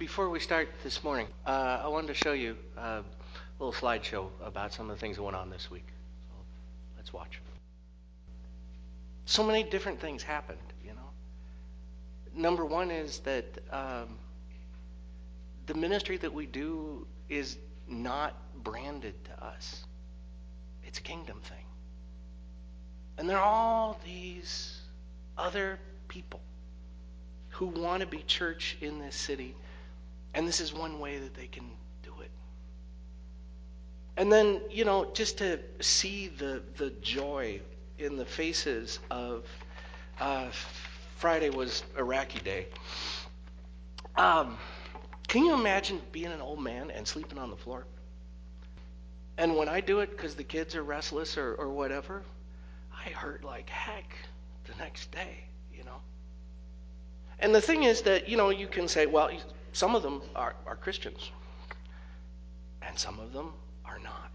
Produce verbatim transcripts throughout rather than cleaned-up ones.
before we start this morning, uh, I wanted to show you a little slideshow about some of the things that went on this week. So let's watch. So many different things happened, you know. Number one is that um, the ministry that we do is not branded to us. It's a kingdom thing. And there are all these other people who want to be church in this city. And this is one way that they can do it. And then, you know, just to see the, the joy in the faces of, uh, Friday was Iraqi Day. Um, can you imagine being an old man and sleeping on the floor? And when I do it because the kids are restless or, or whatever, I hurt like heck the next day, you know. And the thing is that, you know, you can say, well, some of them are, are Christians, and some of them are not.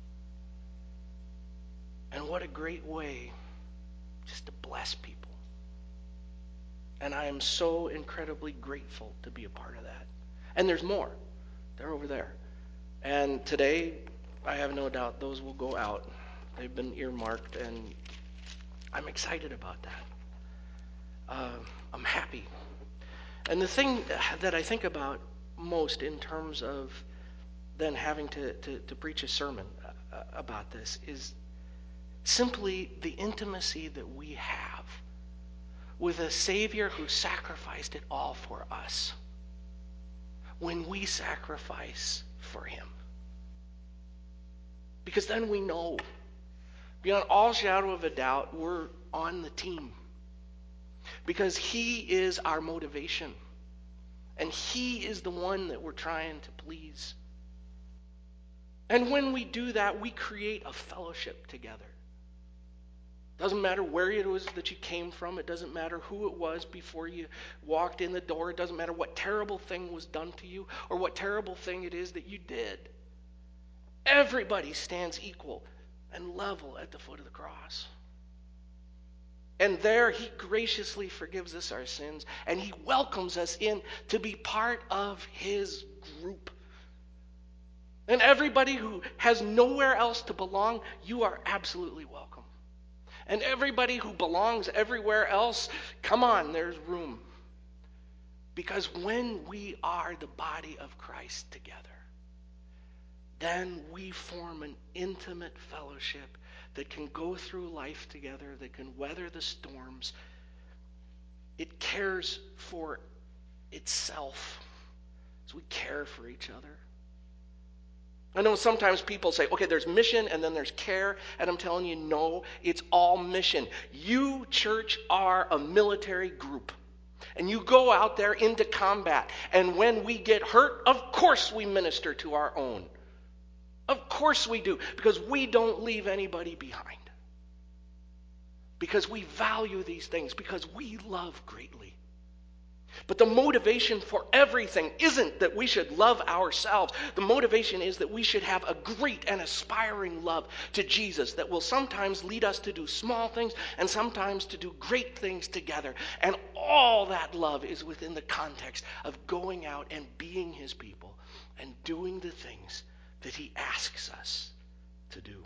And what a great way just to bless people. And I am so incredibly grateful to be a part of that. And there's more. They're over there. And today, I have no doubt those will go out. They've been earmarked, and I'm excited about that. Uh, I'm happy. And the thing that I think about most in terms of then having to, to, to preach a sermon about this is simply the intimacy that we have with a Savior who sacrificed it all for us when we sacrifice for him. Because then we know, beyond all shadow of a doubt, we're on the team. Because he is our motivation. And he is the one that we're trying to please. And when we do that, we create a fellowship together. Doesn't matter where it was that you came from. It doesn't matter who it was before you walked in the door. It doesn't matter what terrible thing was done to you or what terrible thing it is that you did. Everybody stands equal and level at the foot of the cross. And there he graciously forgives us our sins, and he welcomes us in to be part of his group. And everybody who has nowhere else to belong, you are absolutely welcome. And everybody who belongs everywhere else, come on, there's room. Because when we are the body of Christ together, then we form an intimate fellowship that can go through life together, that can weather the storms. It cares for itself as we care for each other. I know sometimes people say, okay, there's mission and then there's care, and I'm telling you, no, it's all mission. You, church, are a military group. And you go out there into combat, and when we get hurt, of course we minister to our own. Of course we do, because we don't leave anybody behind. Because we value these things, because we love greatly. But the motivation for everything isn't that we should love ourselves. The motivation is that we should have a great and aspiring love to Jesus that will sometimes lead us to do small things and sometimes to do great things together. And all that love is within the context of going out and being his people and doing the things that he asks us to do.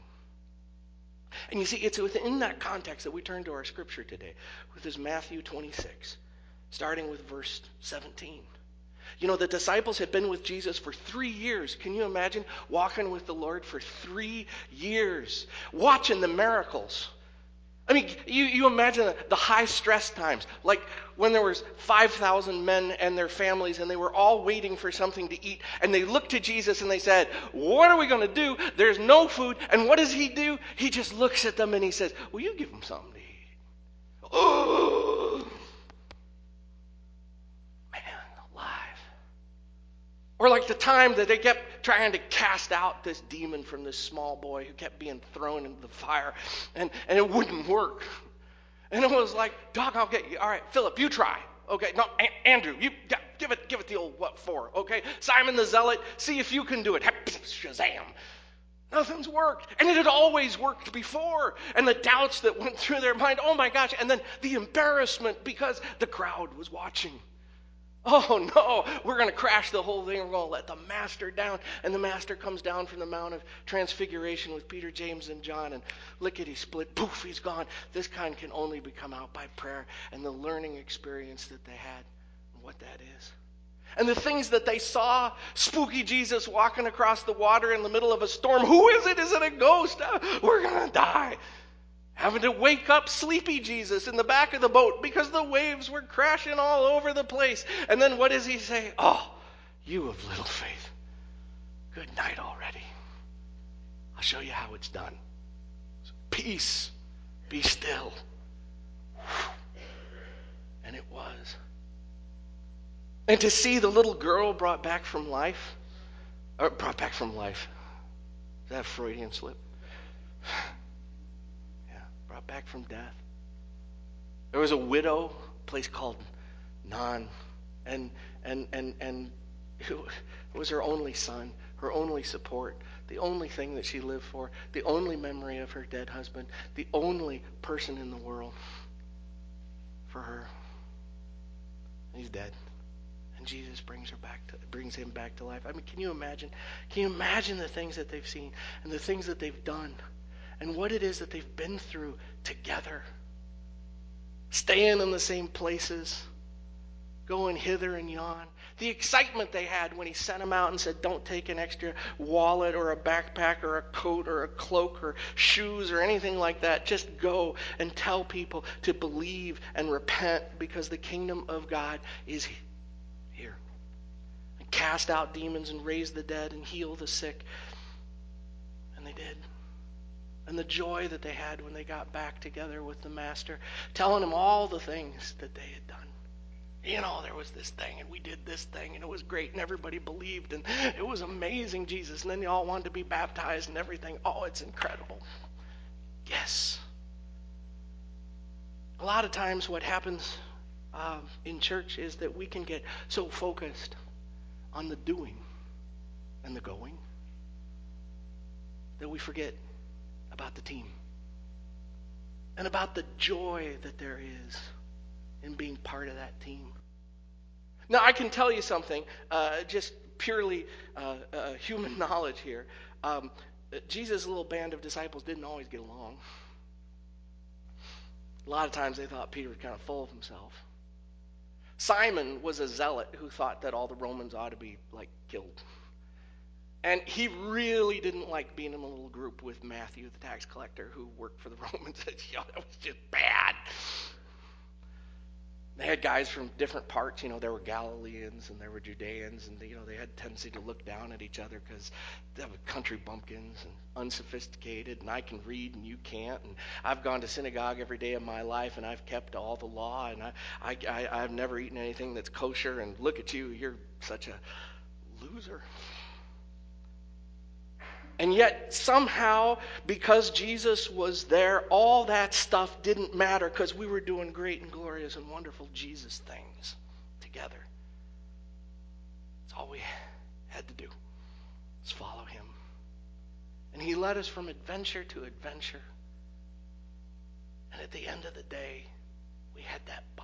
And you see, it's within that context that we turn to our scripture today, which is Matthew twenty-six, starting with verse seventeen. You know, the disciples had been with Jesus for three years. Can you imagine walking with the Lord for three years, watching the miracles? I mean, you, you imagine the, the high stress times, like when there was five thousand men and their families, and they were all waiting for something to eat, and they looked to Jesus and they said, what are we going to do? There's no food. And what does he do? He just looks at them and he says, well, you give them something to eat. Oh, man, alive. Or like the time that they kept trying to cast out this demon from this small boy who kept being thrown into the fire, and, and it wouldn't work. And it was like, Doc, I'll get you. All right, Philip, you try. Okay, no, A- Andrew, you yeah, give it, give it the old what for? Okay, Simon the Zealot, see if you can do it. Shazam! Nothing's worked, and it had always worked before. And the doubts that went through their mind, oh my gosh! And then the embarrassment because the crowd was watching. Oh no, we're going to crash the whole thing. We're going to let the master down. And the master comes down from the Mount of Transfiguration with Peter, James, and John. And lickety split, poof, he's gone. This kind can only be come out by prayer and the learning experience that they had and what that is. And the things that they saw, spooky Jesus walking across the water in the middle of a storm. Who is it? Is it a ghost? Uh, we're going to die. Having to wake up sleepy Jesus in the back of the boat because the waves were crashing all over the place. And then what does he say? Oh, you of little faith. Good night already. I'll show you how it's done. Peace, be still. And it was. And to see the little girl brought back from life, or brought back from life. Is that a Freudian slip? Brought back from death. There was a widow, a place called Non, and and and and it was her only son, her only support, the only thing that she lived for, the only memory of her dead husband, the only person in the world for her. He's dead, and Jesus brings her back to brings him back to life. I mean, can you imagine? Can you imagine the things that they've seen and the things that they've done? And what it is that they've been through together. Staying in the same places. Going hither and yon. The excitement they had when he sent them out and said, don't take an extra wallet or a backpack or a coat or a cloak or shoes or anything like that. Just go and tell people to believe and repent because the kingdom of God is here. And cast out demons and raise the dead and heal the sick. And they did. And the joy that they had when they got back together with the master, telling him all the things that they had done. You know, there was this thing, and we did this thing, and it was great, and everybody believed, and it was amazing, Jesus. And then they all wanted to be baptized and everything. Oh, it's incredible. Yes. A lot of times what happens uh, in church is that we can get so focused on the doing and the going that we forget about the team and about the joy that there is in being part of that team. Now, I can tell you something, uh, just purely uh, uh, human knowledge here. Um, Jesus' little band of disciples didn't always get along. A lot of times they thought Peter was kind of full of himself. Simon was a zealot who thought that all the Romans ought to be, like, killed. And he really didn't like being in a little group with Matthew, the tax collector, who worked for the Romans. You know, that was just bad. They had guys from different parts. You know, there were Galileans and there were Judeans, and you know they had a tendency to look down at each other because they were country bumpkins and unsophisticated, and I can read and you can't. And I've gone to synagogue every day of my life, and I've kept all the law, and I, I, I I've never eaten anything that's kosher. And look at you, you're such a loser. And yet, somehow, because Jesus was there, all that stuff didn't matter because we were doing great and glorious and wonderful Jesus things together. That's all we had to do, was follow him. And he led us from adventure to adventure. And at the end of the day, we had that bond.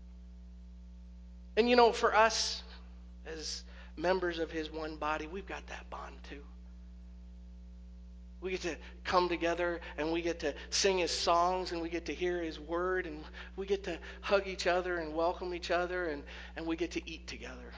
And you know, for us, as members of his one body, we've got that bond too. We get to come together and we get to sing his songs and we get to hear his word and we get to hug each other and welcome each other and, and we get to eat together.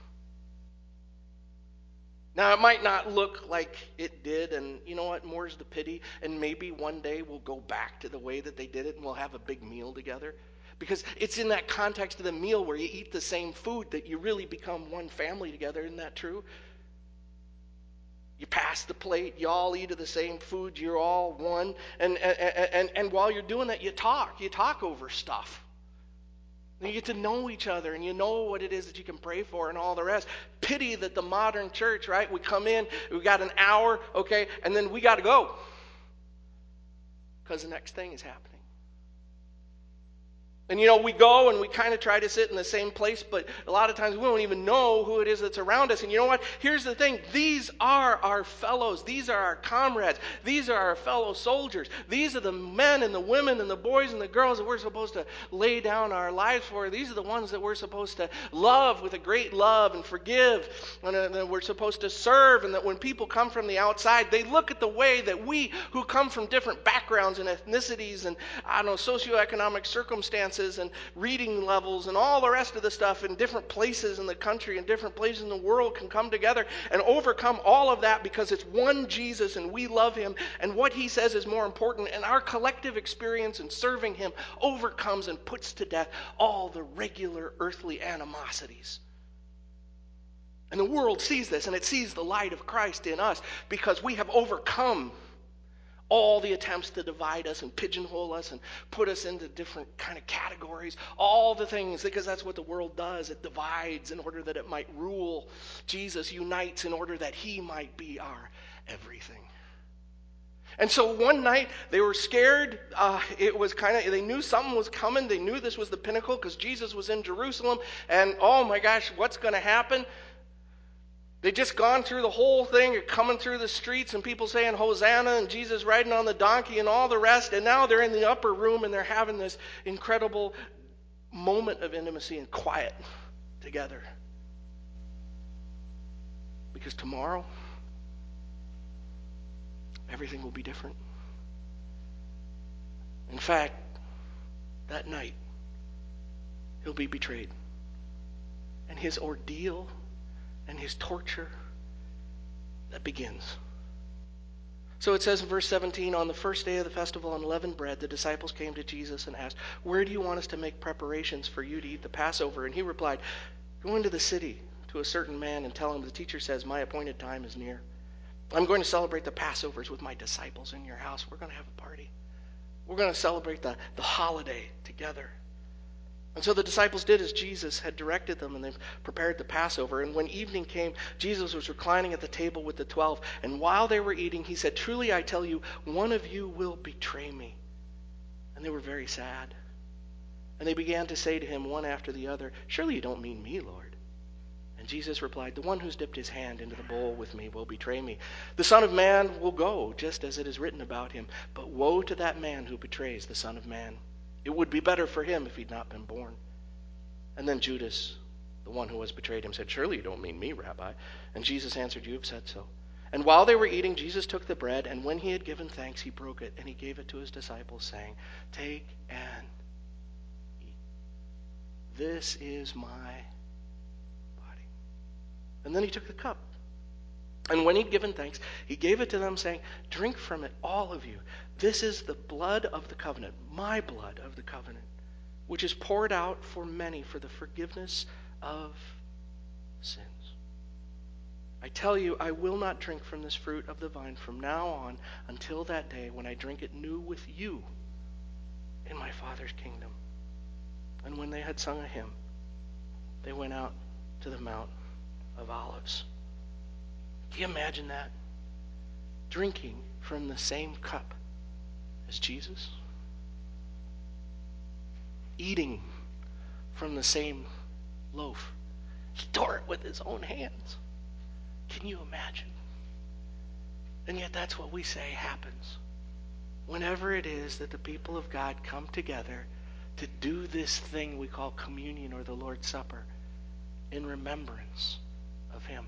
Now, it might not look like it did, and you know what? More's the pity, and maybe one day we'll go back to the way that they did it and we'll have a big meal together. Because it's in that context of the meal where you eat the same food that you really become one family together. Isn't that true? You pass the plate, you all eat of the same food, you're all one. And, and, and, and while you're doing that, you talk. You talk over stuff. And you get to know each other, and you know what it is that you can pray for and all the rest. Pity that the modern church, right? We come in, we got an hour, okay, and then we got to go. Because the next thing is happening. And, you know, we go and we kind of try to sit in the same place, but a lot of times we don't even know who it is that's around us. And you know what? Here's the thing. These are our fellows. These are our comrades. These are our fellow soldiers. These are the men and the women and the boys and the girls that we're supposed to lay down our lives for. These are the ones that we're supposed to love with a great love and forgive. And uh, that we're supposed to serve. And that when people come from the outside, they look at the way that we who come from different backgrounds and ethnicities and, I don't know, socioeconomic circumstances and reading levels and all the rest of the stuff in different places in the country and different places in the world can come together and overcome all of that because it's one Jesus and we love him and what he says is more important, and our collective experience in serving him overcomes and puts to death all the regular earthly animosities. And the world sees this, and it sees the light of Christ in us because we have overcome all the attempts to divide us and pigeonhole us and put us into different kind of categories. All the things, because that's what the world does. It divides in order that it might rule. Jesus unites in order that he might be our everything. And so one night they were scared. Uh, it was kind of, they knew something was coming. They knew this was the pinnacle because Jesus was in Jerusalem. And oh my gosh, what's going to happen? They'd just gone through the whole thing, coming through the streets and people saying Hosanna and Jesus riding on the donkey and all the rest. And now they're in the upper room and they're having this incredible moment of intimacy and quiet together. Because tomorrow, everything will be different. In fact, that night, he'll be betrayed. And his ordeal and his torture, that begins. So it says in verse seventeen, on the first day of the festival, unleavened bread, the disciples came to Jesus and asked, where do you want us to make preparations for you to eat the Passover? And he replied, go into the city to a certain man and tell him the teacher says, my appointed time is near. I'm going to celebrate the Passovers with my disciples in your house. We're going to have a party. We're going to celebrate the, the holiday together. And so the disciples did as Jesus had directed them, and they prepared the Passover. And when evening came, Jesus was reclining at the table with the twelve. And while they were eating, he said, truly I tell you, one of you will betray me. And they were very sad. And they began to say to him one after the other, surely you don't mean me, Lord. And Jesus replied, the one who's dipped his hand into the bowl with me will betray me. The Son of Man will go, just as it is written about him. But woe to that man who betrays the Son of Man. It would be better for him if he'd not been born. And then Judas, the one who was betrayed him, said, surely you don't mean me, Rabbi. And Jesus answered, you have said so. And while they were eating, Jesus took the bread, and when he had given thanks, he broke it, and he gave it to his disciples, saying, take and eat. This is my body. And then he took the cup. And when he'd given thanks, he gave it to them, saying, drink from it, all of you. This is the blood of the covenant, my blood of the covenant, which is poured out for many for the forgiveness of sins. I tell you, I will not drink from this fruit of the vine from now on until that day when I drink it new with you in my Father's kingdom. And when they had sung a hymn, they went out to the Mount of Olives. Can you imagine that? Drinking from the same cup as Jesus. Eating from the same loaf. He tore it with his own hands. Can you imagine? And yet that's what we say happens. Whenever it is that the people of God come together to do this thing we call communion or the Lord's Supper in remembrance of him.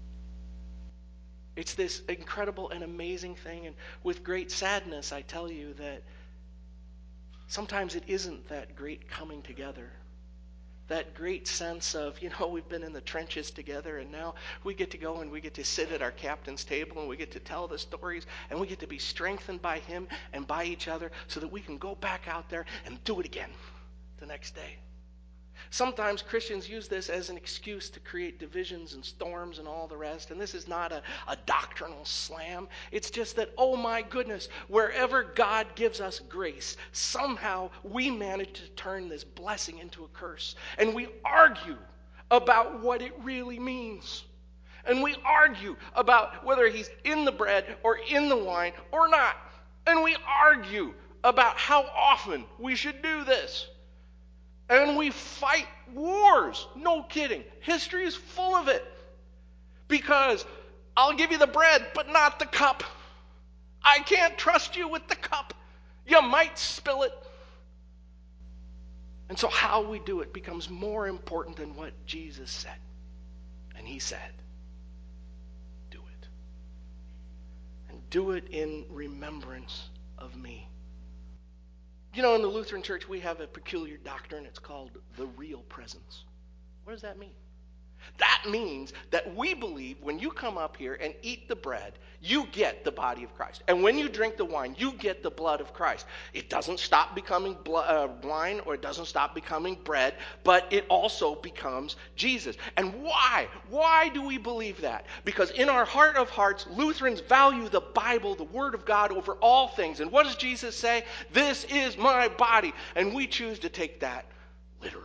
It's this incredible and amazing thing, and with great sadness I tell you that sometimes it isn't that great coming together. That great sense of, you know, we've been in the trenches together and now we get to go and we get to sit at our captain's table and we get to tell the stories and we get to be strengthened by him and by each other so that we can go back out there and do it again the next day. Sometimes Christians use this as an excuse to create divisions and storms and all the rest. And this is not a, a doctrinal slam. It's just that, oh my goodness, wherever God gives us grace, somehow we manage to turn this blessing into a curse. And we argue about what it really means. And we argue about whether he's in the bread or in the wine or not. And we argue about how often we should do this. And we fight wars. No kidding. History is full of it. Because I'll give you the bread, but not the cup. I can't trust you with the cup. You might spill it. And so how we do it becomes more important than what Jesus said. And he said, do it. And do it in remembrance of me. You know, in the Lutheran Church, we have a peculiar doctrine. It's called the real presence. What does that mean? That means that we believe when you come up here and eat the bread, you get the body of Christ. And when you drink the wine, you get the blood of Christ. It doesn't stop becoming blood, uh, wine, or it doesn't stop becoming bread, but it also becomes Jesus. And why? Why do we believe that? Because in our heart of hearts, Lutherans value the Bible, the Word of God, over all things. And what does Jesus say? This is my body. And we choose to take that literally.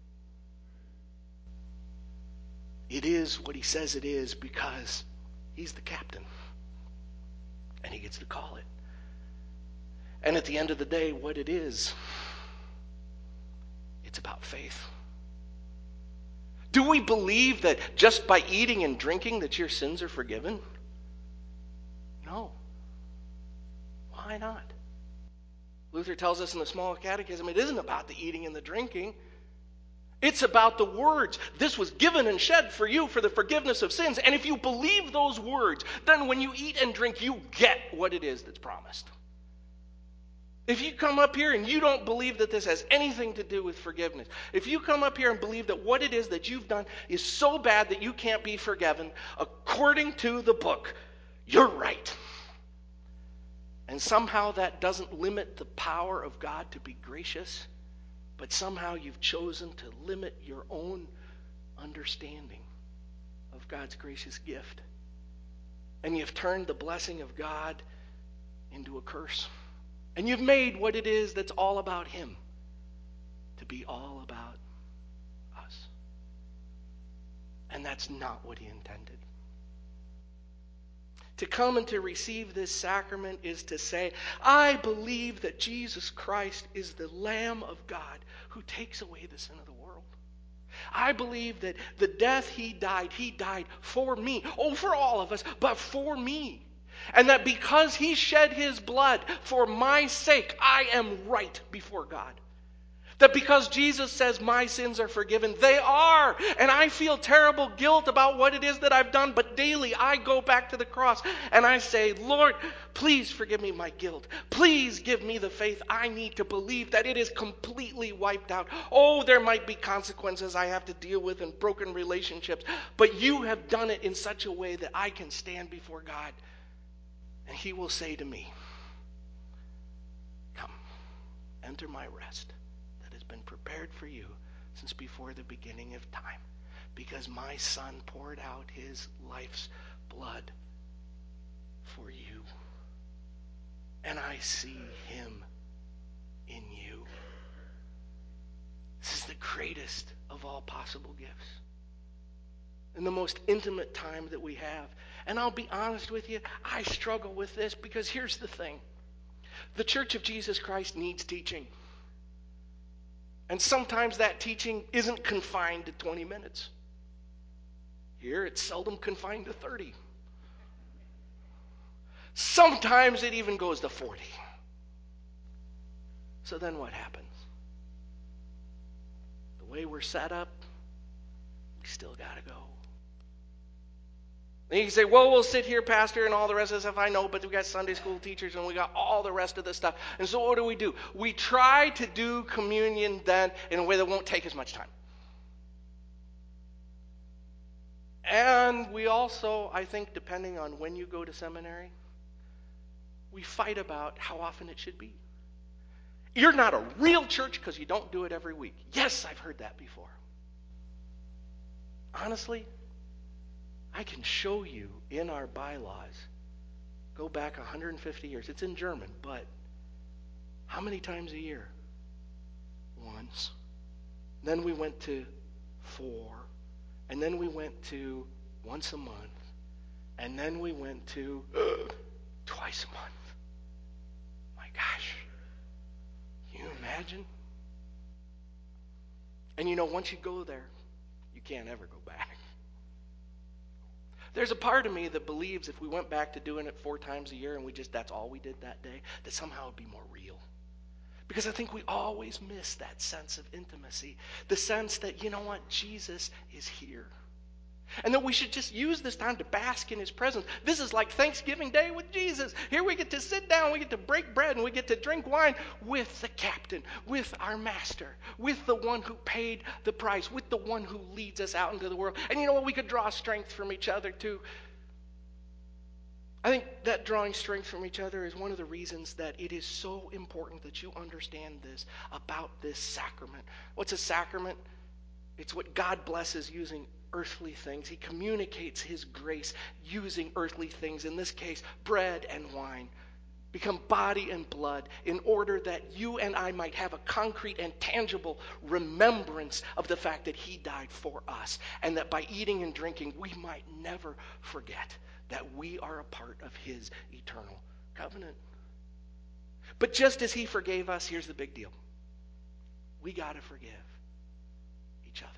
It is what he says it is because he's the captain. And he gets to call it. And at the end of the day, what it is, it's about faith. Do we believe that just by eating and drinking that your sins are forgiven? No. Why not? Luther tells us in the Small Catechism, it isn't about the eating and the drinking. It's about the words. This was given and shed for you for the forgiveness of sins. And if you believe those words, then when you eat and drink, you get what it is that's promised. If you come up here and you don't believe that this has anything to do with forgiveness, if you come up here and believe that what it is that you've done is so bad that you can't be forgiven, according to the book, you're right. And somehow that doesn't limit the power of God to be gracious, but somehow you've chosen to limit your own understanding of God's gracious gift. And you've turned the blessing of God into a curse. And you've made what it is that's all about him to be all about us. And that's not what he intended. To come and to receive this sacrament is to say, I believe that Jesus Christ is the Lamb of God who takes away the sin of the world. I believe that the death he died, he died for me. Oh, for all of us, but for me. And that because he shed his blood for my sake, I am right before God. That because Jesus says my sins are forgiven, they are. And I feel terrible guilt about what it is that I've done. But daily I go back to the cross and I say, Lord, please forgive me my guilt. Please give me the faith I need to believe that it is completely wiped out. Oh, there might be consequences I have to deal with and broken relationships. But you have done it in such a way that I can stand before God. And he will say to me, come, enter my rest. Been prepared for you since before the beginning of time, because my Son poured out his life's blood for you, and I see him in you. This is the greatest of all possible gifts and the most intimate time that we have. And I'll be honest with you, I struggle with this because here's the thing. The Church of Jesus Christ needs teaching. And sometimes that teaching isn't confined to twenty minutes. Here, it's seldom confined to thirty. Sometimes it even goes to forty. So then what happens? The way we're set up, we still got to go. And you can say, well, we'll sit here, Pastor, and all the rest of the stuff. I know, but we got Sunday school teachers and we got all the rest of the stuff. And so what do we do? We try to do communion then in a way that won't take as much time. And we also, I think, depending on when you go to seminary, we fight about how often it should be. You're not a real church because you don't do it every week. Yes, I've heard that before. Honestly, I can show you in our bylaws, go back one hundred fifty years. It's in German, but how many times a year? Once. Then we went to four. And then we went to once a month. And then we went to twice a month. My gosh. Can you imagine? And you know, once you go there, you can't ever go back. There's a part of me that believes if we went back to doing it four times a year and we just, that's all we did that day, that somehow it'd be more real. Because I think we always miss that sense of intimacy. The sense that, you know what, Jesus is here. And that we should just use this time to bask in his presence. This is like Thanksgiving Day with Jesus. Here we get to sit down, we get to break bread, and we get to drink wine with the captain, with our master, with the one who paid the price, with the one who leads us out into the world. And you know what? We could draw strength from each other too. I think that drawing strength from each other is one of the reasons that it is so important that you understand this about this sacrament. What's a sacrament? It's what God blesses using earthly things. He communicates his grace using earthly things. In this case, bread and wine become body and blood in order that you and I might have a concrete and tangible remembrance of the fact that he died for us, and that by eating and drinking we might never forget that we are a part of his eternal covenant. But just as he forgave us, here's the big deal. We got to forgive each other.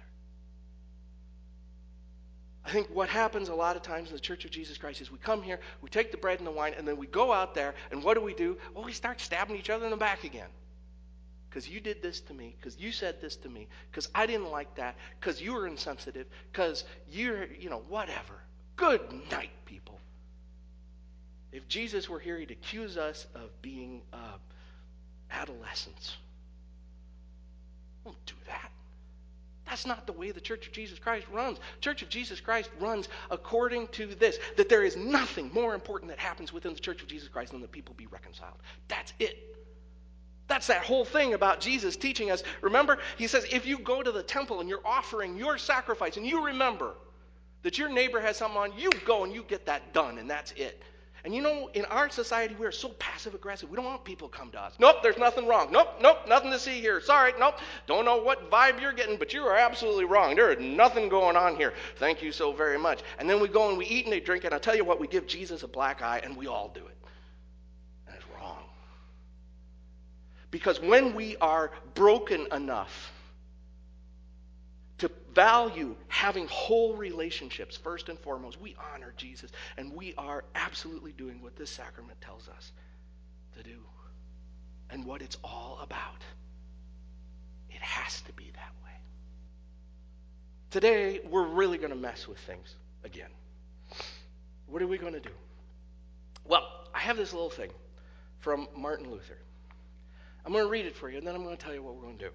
I think what happens a lot of times in the Church of Jesus Christ is we come here, we take the bread and the wine, and then we go out there, and what do we do? Well, we start stabbing each other in the back again. Because you did this to me, because you said this to me, because I didn't like that, because you were insensitive, because you're, you know, whatever. Good night, people. If Jesus were here, he'd accuse us of being uh, adolescents. Don't do that. That's not the way the Church of Jesus Christ runs. Church of Jesus Christ runs according to this, that there is nothing more important that happens within the Church of Jesus Christ than that people be reconciled. That's it. That's that whole thing about Jesus teaching us. Remember, he says, if you go to the temple and you're offering your sacrifice and you remember that your neighbor has something on, you go and you get that done, and that's it. And you know, in our society, we're so passive-aggressive. We don't want people to come to us. Nope, there's nothing wrong. Nope, nope, nothing to see here. Sorry, nope. Don't know what vibe you're getting, but you are absolutely wrong. There is nothing going on here. Thank you so very much. And then we go and we eat and we drink, and I'll tell you what, we give Jesus a black eye, and we all do it. And it's wrong. Because when we are broken enough to value having whole relationships, first and foremost, we honor Jesus, and we are absolutely doing what this sacrament tells us to do, and what it's all about. It has to be that way. Today, we're really going to mess with things again. What are we going to do? Well, I have this little thing from Martin Luther. I'm going to read it for you, and then I'm going to tell you what we're going to do.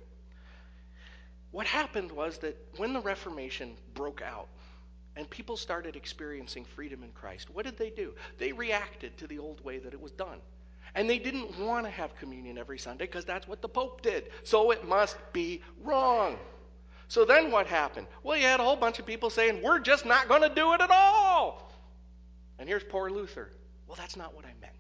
What happened was that when the Reformation broke out and people started experiencing freedom in Christ, what did they do? They reacted to the old way that it was done. And they didn't want to have communion every Sunday because that's what the Pope did. So it must be wrong. So then what happened? Well, you had a whole bunch of people saying, we're just not going to do it at all. And here's poor Luther. Well, that's not what I meant.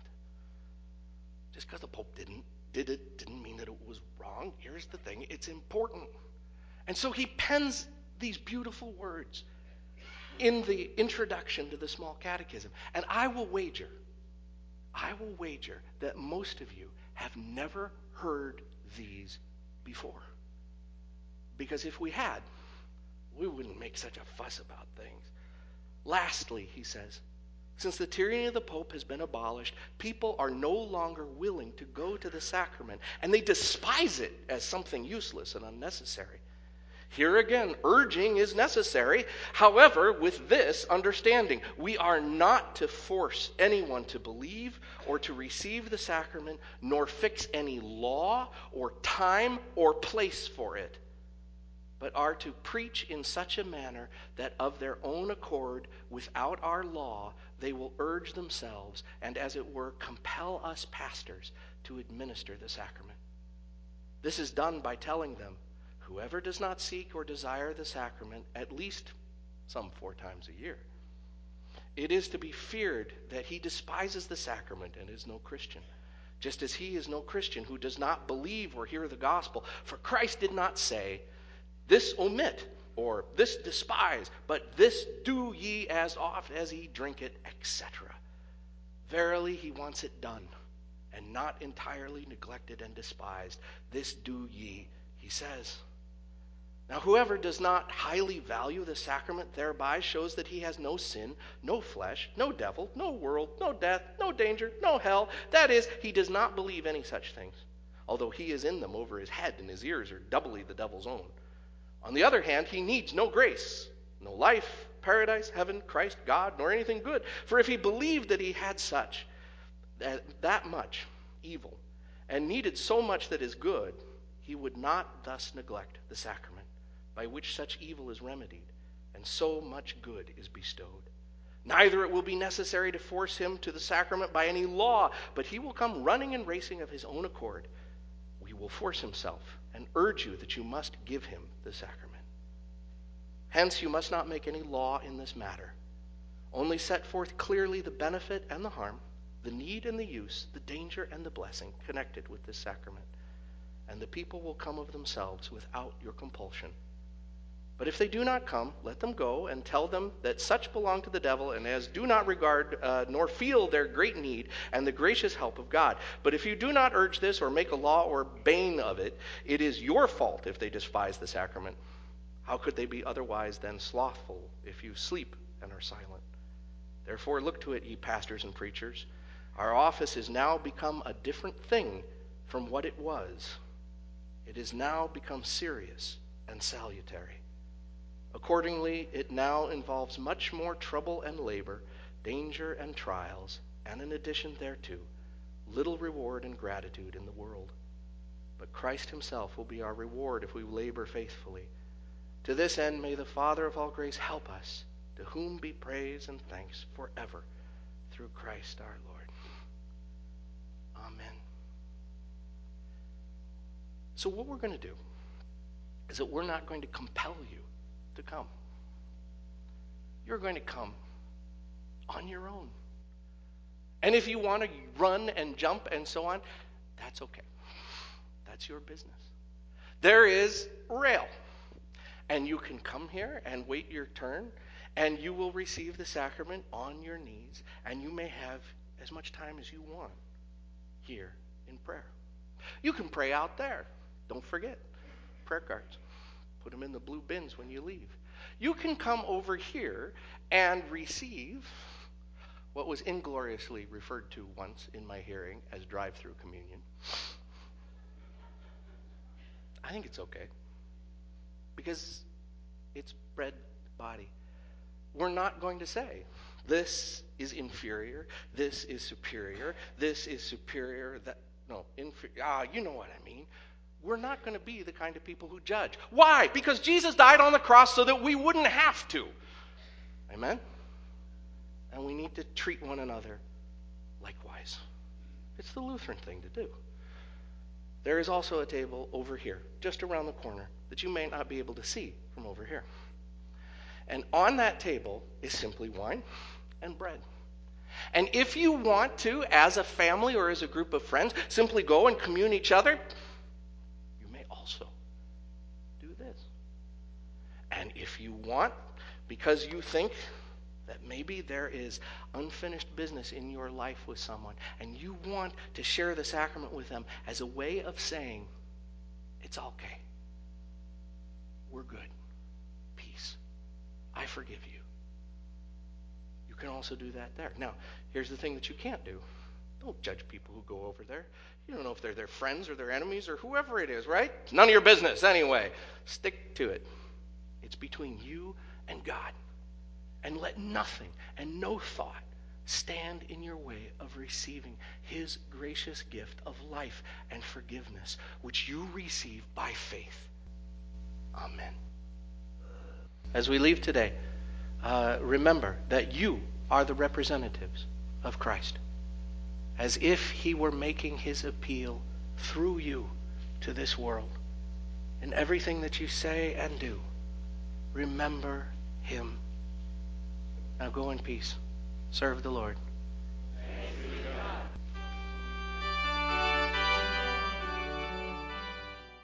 Just because the Pope didn't did it didn't mean that it was wrong. Here's the thing. It's important. And so he pens these beautiful words in the introduction to the Small Catechism. And I will wager, I will wager that most of you have never heard these before. Because if we had, we wouldn't make such a fuss about things. Lastly, he says, since the tyranny of the Pope has been abolished, people are no longer willing to go to the sacrament, and they despise it as something useless and unnecessary. Here again, urging is necessary. However, with this understanding, we are not to force anyone to believe or to receive the sacrament, nor fix any law or time or place for it, but are to preach in such a manner that of their own accord, without our law, they will urge themselves and, as it were, compel us pastors to administer the sacrament. This is done by telling them, whoever does not seek or desire the sacrament at least some four times a year, it is to be feared that he despises the sacrament and is no Christian, just as he is no Christian who does not believe or hear the gospel. For Christ did not say, this omit, or this despise, but this do ye as oft as ye drink it, et cetera. Verily he wants it done, and not entirely neglected and despised. This do ye, he says. Now, whoever does not highly value the sacrament thereby shows that he has no sin, no flesh, no devil, no world, no death, no danger, no hell. That is, he does not believe any such things, although he is in them over his head, and his ears are doubly the devil's own. On the other hand, he needs no grace, no life, paradise, heaven, Christ, God, nor anything good. For if he believed that he had such, that, that much evil, and needed so much that is good, he would not thus neglect the sacrament, by which such evil is remedied, and so much good is bestowed. Neither it will be necessary to force him to the sacrament by any law, but he will come running and racing of his own accord. He will force himself and urge you that you must give him the sacrament. Hence, you must not make any law in this matter. Only set forth clearly the benefit and the harm, the need and the use, the danger and the blessing connected with this sacrament. And the people will come of themselves without your compulsion. But if they do not come, let them go, and tell them that such belong to the devil, and as do not regard uh, nor feel their great need and the gracious help of God. But if you do not urge this or make a law or bane of it, it is your fault if they despise the sacrament. How could they be otherwise than slothful if you sleep and are silent? Therefore look to it, ye pastors and preachers. Our office is now become a different thing from what it was. It is now become serious and salutary. Accordingly, it now involves much more trouble and labor, danger and trials, and in addition thereto, little reward and gratitude in the world. But Christ himself will be our reward if we labor faithfully. To this end may the Father of all grace help us, to whom be praise and thanks forever, through Christ our Lord. Amen. So what we're going to do is that we're not going to compel you to come. You're going to come on your own. And if you want to run and jump and so on, that's okay. That's your business. There is rail. And you can come here and wait your turn, and you will receive the sacrament on your knees, and you may have as much time as you want here in prayer. You can pray out there. Don't forget prayer cards. Put them in the blue bins when you leave. You can come over here and receive what was ingloriously referred to once in my hearing as drive-through communion. I think it's okay, because it's bread body. We're not going to say, this is inferior, this is superior, this is superior, that, no, inferior, ah, you know what I mean. We're not going to be the kind of people who judge. Why? Because Jesus died on the cross so that we wouldn't have to. Amen? And we need to treat one another likewise. It's the Lutheran thing to do. There is also a table over here, just around the corner, that you may not be able to see from over here. And on that table is simply wine and bread. And if you want to, as a family or as a group of friends, simply go and commune each other, you may also do this. And if you want, because you think that maybe there is unfinished business in your life with someone, and you want to share the sacrament with them as a way of saying, it's okay. We're good. Peace. I forgive you. You can also do that there. Now, here's the thing that you can't do. Don't judge people who go over there. You don't know if they're their friends or their enemies or whoever it is, right? It's none of your business anyway. Stick to it. It's between you and God. And let nothing and no thought stand in your way of receiving his gracious gift of life and forgiveness, which you receive by faith. Amen. As we leave today, uh, remember that you are the representatives of Christ, as if he were making his appeal through you to this world. In everything that you say and do, remember him. Now go in peace. Serve the Lord.